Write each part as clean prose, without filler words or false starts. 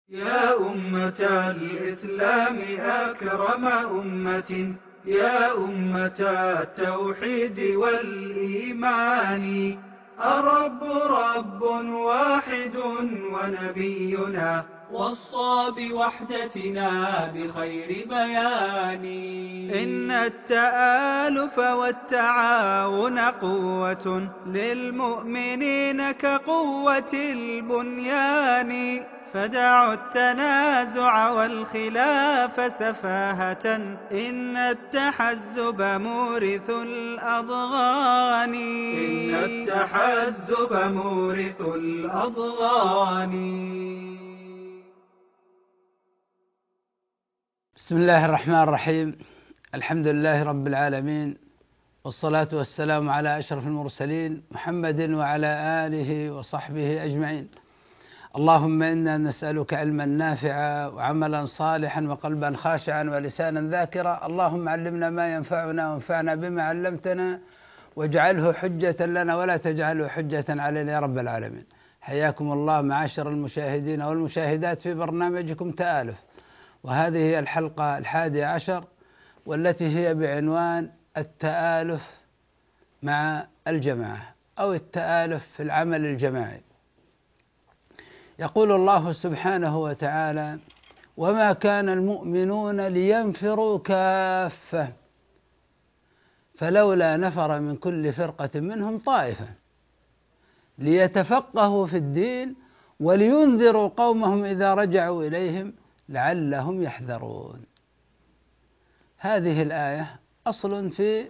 يا أمة الإسلام أكرم أمة، يا أمة التوحيد والإيمان، الرب رب واحد ونبينا وصى بوحدتنا بخير بيان. إن التآلف والتعاون قوة للمؤمنين كقوة البنيان، فدعوا التنازع والخلاف سفاهة، إن التحزب مورث الأضغان. إن التحزب مورث الأضغان. بسم الله الرحمن الرحيم. الحمد لله رب العالمين، والصلاة والسلام على أشرف المرسلين محمد وعلى آله وصحبه أجمعين. اللهم إنا نسألك علما نافعا وعملا صالحا وقلبا خاشعا ولسانا ذاكرا. اللهم علمنا ما ينفعنا وانفعنا بما علمتنا، واجعله حجة لنا ولا تجعله حجة علينا يا رب العالمين. حياكم الله معاشر المشاهدين والمشاهدات في برنامجكم تآلف، وهذه هي الحلقة 11 والتي هي بعنوان التآلف مع الجماعة أو التآلف في العمل الجماعي. يقول الله سبحانه وتعالى: وما كان المؤمنون لينفروا كافة فلولا نفر من كل فرقة منهم طائفة ليتفقهوا في الدين ولينذروا قومهم إذا رجعوا إليهم لعلهم يحذرون. هذه الآية أصل في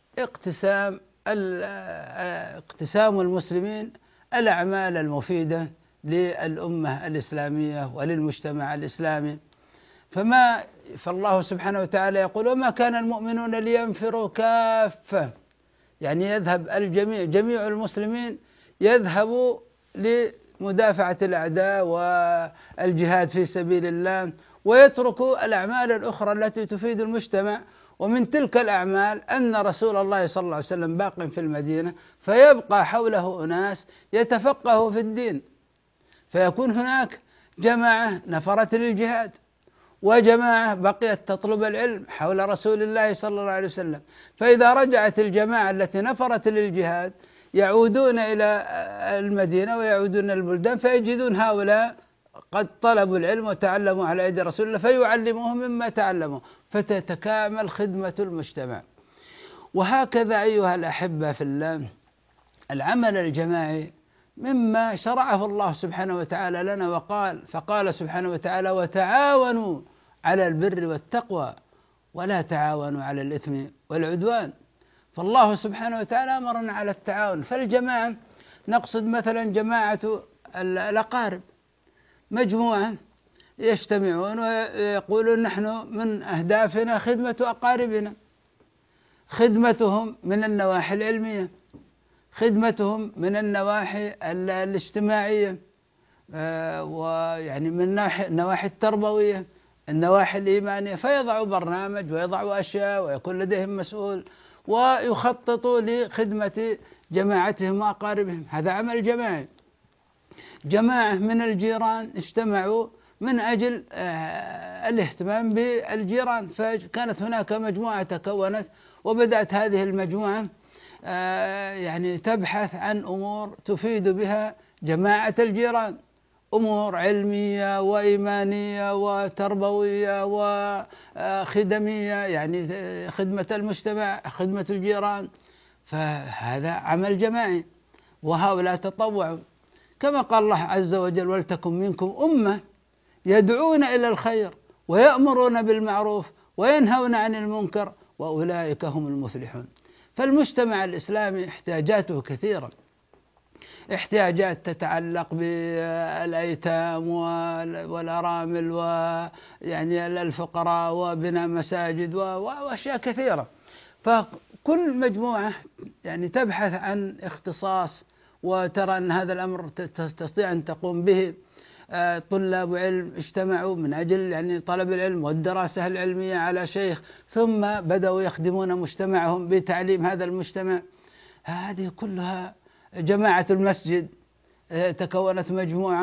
اقتسام المسلمين الأعمال المفيدة للأمة الإسلامية وللمجتمع الإسلامي. فالله سبحانه وتعالى يقول: وما كان المؤمنون لينفروا كافة، يعني يذهب الجميع، جميع المسلمين يذهبوا لمدافعة الأعداء والجهاد في سبيل الله، ويتركوا الأعمال الأخرى التي تفيد المجتمع. ومن تلك الأعمال أن رسول الله صلى الله عليه وسلم باق في المدينة، فيبقى حوله أناس يتفقهوا في الدين، فيكون هناك جماعة نفرت للجهاد وجماعة بقيت تطلب العلم حول رسول الله صلى الله عليه وسلم. فإذا رجعت الجماعة التي نفرت للجهاد يعودون إلى المدينة ويعودون البلدان، فيجدون هؤلاء قد طلبوا العلم وتعلموا على يد رسول الله فيعلموهم مما تعلموا، فتتكامل خدمة المجتمع. وهكذا أيها الأحبة في الله، العمل الجماعي مما شرعه الله سبحانه وتعالى لنا، فقال سبحانه وتعالى: وتعاونوا على البر والتقوى ولا تعاونوا على الإثم والعدوان. فالله سبحانه وتعالى أمرنا على التعاون. فالجماعة نقصد مثلا جماعة الأقارب، مجموعة يجتمعون ويقولون: نحن من أهدافنا خدمة أقاربنا، خدمتهم من النواحي العلمية، خدمتهم من النواحي الاجتماعية، ويعني من النواحي التربوية، النواحي الإيمانية. فيضعوا برنامج ويضعوا أشياء ويكون لديهم مسؤول ويخططوا لخدمة جماعتهم وأقاربهم. هذا عمل جماعي. جماعة من الجيران اجتمعوا من أجل الاهتمام بالجيران، فكانت هناك مجموعة تكونت، وبدأت هذه المجموعة يعني تبحث عن أمور تفيد بها جماعة الجيران، أمور علمية وإيمانية وتربوية وخدمية، يعني خدمة المجتمع، خدمة الجيران. فهذا عمل جماعي، وهؤلاء تطوعوا، كما قال الله عز وجل: ولتكن منكم أمة يدعون إلى الخير ويأمرون بالمعروف وينهون عن المنكر وأولئك هم المفلحون. فالمجتمع الإسلامي احتياجاته كثيرة، احتياجات تتعلق بالأيتام والأرامل ويعني الفقراء وبناء مساجد وأشياء كثيرة. فكل مجموعة يعني تبحث عن اختصاص، وترى أن هذا الأمر تستطيع أن تقوم به. طلاب علم اجتمعوا من أجل يعني طلب العلم والدراسة العلمية على شيخ، ثم بدأوا يخدمون مجتمعهم بتعليم هذا المجتمع. هذه كلها جماعة المسجد، تكونت مجموعة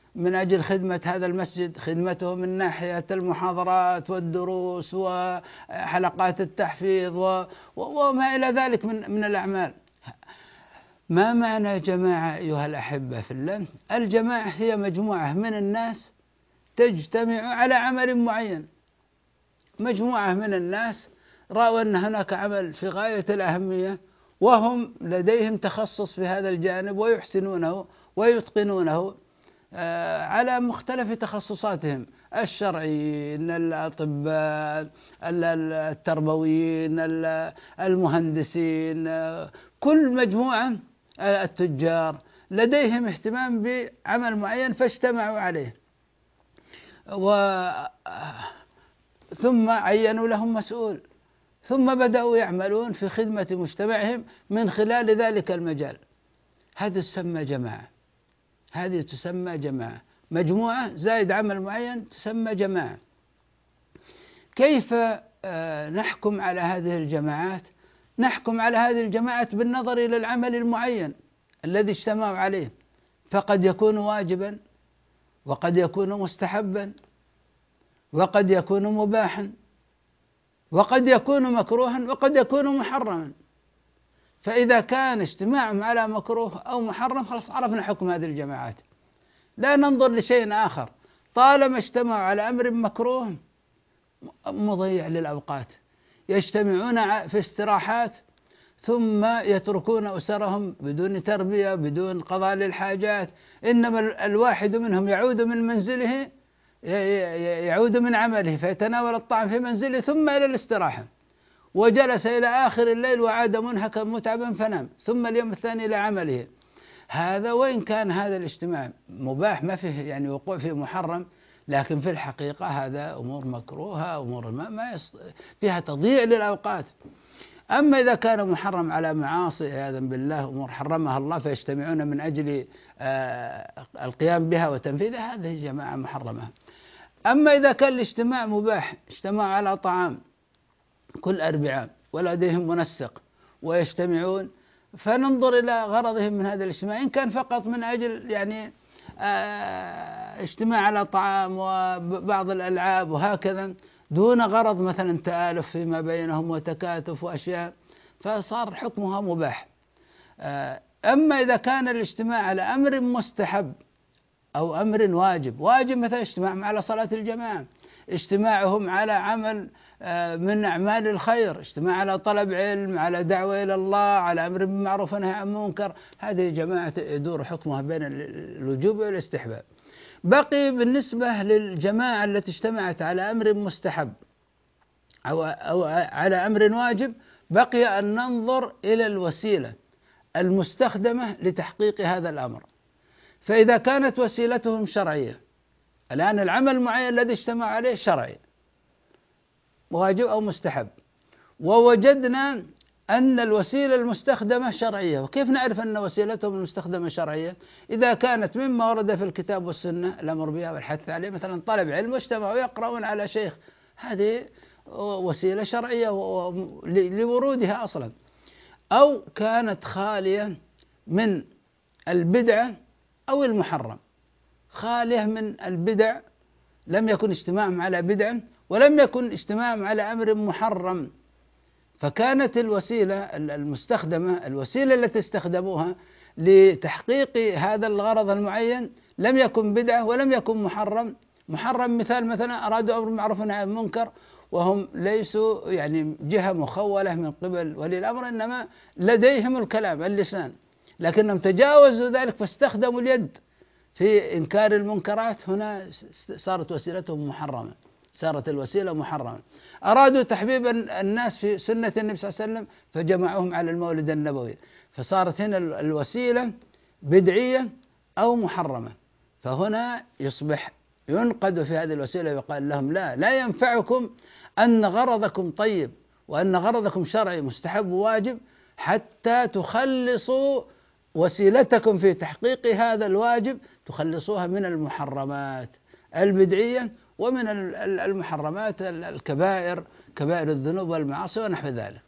من أجل خدمة هذا المسجد، خدمته من ناحية المحاضرات والدروس وحلقات التحفيظ وما إلى ذلك من الأعمال. ما معنى جماعة أيها الأحبة في الله؟ الجماعة هي مجموعة من الناس تجتمع على عمل معين. مجموعة من الناس رأوا أن هناك عمل في غاية الأهمية، وهم لديهم تخصص في هذا الجانب ويحسنونه ويتقنونه على مختلف تخصصاتهم، الشرعيين، الأطباء، التربويين، المهندسين، كل مجموعة، التجار، لديهم اهتمام بعمل معين فاجتمعوا عليه، ثم عينوا لهم مسؤول، ثم بدأوا يعملون في خدمة مجتمعهم من خلال ذلك المجال. هذه تسمى جماعة، هذه تسمى جماعة، مجموعة زائد عمل معين تسمى جماعة. كيف نحكم على هذه الجماعات؟ نحكم على هذه الجماعات بالنظر إلى العمل المعين الذي اجتمعوا عليه، فقد يكون واجبا، وقد يكون مستحبا، وقد يكون مباحا، وقد يكون مكروها، وقد يكون محرما. فإذا كان اجتماعهم على مكروه أو محرم خلاص عرفنا حكم هذه الجماعات، لا ننظر لشيء آخر. طالما اجتمعوا على أمر مكروه مضيع للأوقات، يجتمعون في استراحات ثم يتركون أسرهم بدون تربية، بدون قضاء للحاجات. إنما الواحد منهم يعود من منزله، يعود من عمله فيتناول الطعام في منزله ثم إلى الاستراحة، وجلس إلى آخر الليل وعاد منهكا متعبا فنام، ثم اليوم الثاني إلى عمله. هذا وإن كان هذا الاجتماع مباح، ما فيه يعني وقوع فيه محرم، لكن في الحقيقة هذا أمور مكروهة، أمور ما فيها تضييع للأوقات. أما إذا كان محرم على معاصي عياذا بالله، أمور حرمها الله فيجتمعون من أجل القيام بها وتنفيذها، هذه جماعة محرمة. أما إذا كان الاجتماع مباح، اجتماع على طعام كل أربعاء ولديهم منسق ويجتمعون، فننظر إلى غرضهم من هذا الاجتماع. إن كان فقط من أجل يعني اجتماع على طعام وبعض الألعاب وهكذا دون غرض مثلا تآلف فيما بينهم وتكاتف وأشياء، فصار حكمها مباح. أما إذا كان الاجتماع على أمر مستحب أو أمر واجب مثلا اجتماعهم على صلاة الجماعة، اجتماعهم على عمل من أعمال الخير، اجتماع على طلب علم، على دعوة إلى الله، على أمر بالمعروف ونهي عن المنكر، هذه جماعة يدور حكمها بين الوجوب والاستحباب. بقي بالنسبة للجماعة التي اجتمعت على أمر مستحب أو على أمر واجب، بقي أن ننظر إلى الوسيلة المستخدمة لتحقيق هذا الأمر. فإذا كانت وسيلتهم شرعية، الآن العمل المعين الذي اجتمع عليه شرعي واجب أو مستحب، ووجدنا أن الوسيلة المستخدمة شرعية، وكيف نعرف أن وسيلتهم المستخدمة شرعية؟ إذا كانت مما ورد في الكتاب والسنة الأمر بها والحث عليه، مثلا طلب علم واجتمعوا يقرؤون على شيخ، هذه وسيلة شرعية لورودها أصلا. أو كانت خالية من البدعة أو المحرم، خالية من البدع، لم يكن اجتماعهم على بدعة ولم يكن اجتماعهم على أمر محرم، فكانت الوسيلة المستخدمة، الوسيلة التي استخدموها لتحقيق هذا الغرض المعين لم يكن بدعة ولم يكن محرم. مثلا أرادوا أمر معروف ونهي عن المنكر وهم ليسوا يعني جهة مخولة من قبل ولي الأمر، إنما لديهم الكلام اللسان، لكنهم تجاوزوا ذلك فاستخدموا اليد في إنكار المنكرات. هنا صارت وسيلتهم محرمة، صارت الوسيلة محرمة. أرادوا تحبيب الناس في سنة النبي صلى الله عليه وسلم فجمعوهم على المولد النبوي، فصارت هنا الوسيلة بدعية أو محرمة. فهنا يصبح ينقد في هذه الوسيلة ويقال لهم لا ينفعكم أن غرضكم طيب وأن غرضكم شرعي مستحب وواجب حتى تخلصوا وسيلتكم في تحقيق هذا الواجب، تخلصوها من المحرمات البدعية ومن المحرمات الكبائر، كبائر الذنوب والمعاصي ونحو ذلك.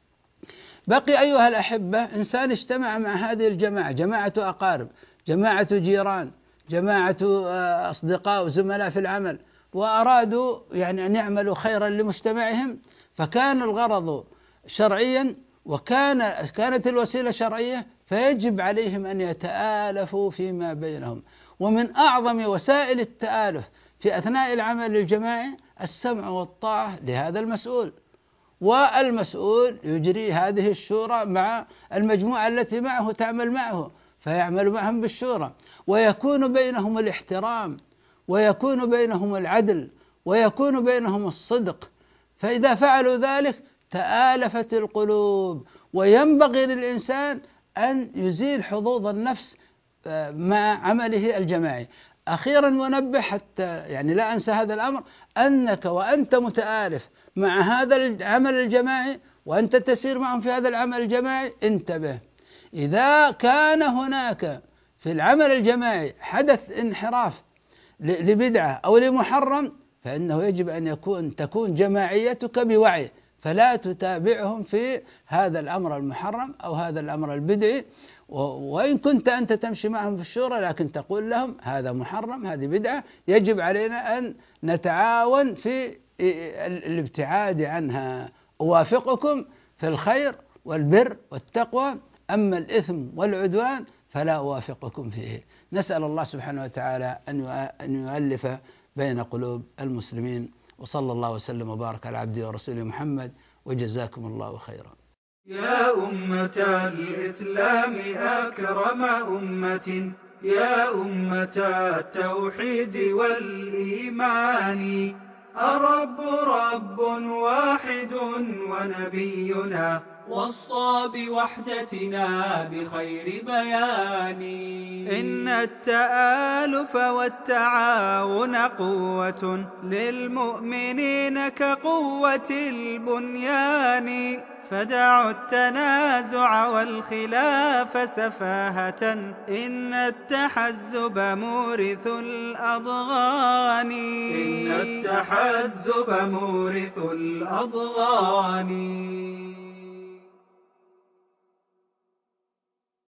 بقي أيها الأحبة إنسان اجتمع مع هذه الجماعة، جماعة أقارب، جماعة جيران، جماعة أصدقاء وزملاء في العمل وأرادوا يعني أن يعملوا خيرا لمجتمعهم، فكان الغرض شرعيا كانت الوسيلة شرعية، فيجب عليهم أن يتآلفوا فيما بينهم. ومن أعظم وسائل التآلف في أثناء العمل الجماعي السمع والطاعة لهذا المسؤول، والمسؤول يجري هذه الشورى مع المجموعة التي معه تعمل معه، فيعمل معهم بالشورى، ويكون بينهم الاحترام، ويكون بينهم العدل، ويكون بينهم الصدق. فإذا فعلوا ذلك تآلفت القلوب. وينبغي للإنسان أن يزيل حظوظ النفس مع عمله الجماعي. أخيرا ونبه حتى يعني لا أنسى هذا الأمر، أنك وأنت متآلف مع هذا العمل الجماعي وأنت تسير معهم في هذا العمل الجماعي، انتبه، إذا كان هناك في العمل الجماعي حدث انحراف لبدعة أو لمحرم، فإنه يجب أن تكون جماعيتك بوعي، فلا تتابعهم في هذا الأمر المحرم أو هذا الأمر البدعي. وإن كنت أنت تمشي معهم في الشورى، لكن تقول لهم هذا محرم، هذه بدعة، يجب علينا أن نتعاون في الابتعاد عنها. أوافقكم في الخير والبر والتقوى، أما الإثم والعدوان فلا أوافقكم فيه. نسأل الله سبحانه وتعالى أن يؤلف بين قلوب المسلمين، وصلى الله وسلم وبارك على عبده ورسوله محمد، وجزاكم الله خيرا. يا أمة الإسلام أكرم أمة، يا أمة التوحيد والإيمان، الرب رب واحد ونبينا وصى بوحدتنا بخير بيان. إن التآلف والتعاون قوة للمؤمنين كقوة البنيان، فدعوا التنازع والخلاف سفاهة، إن التحزب مورث الأضغان. إن التحزب مورث الأضغان.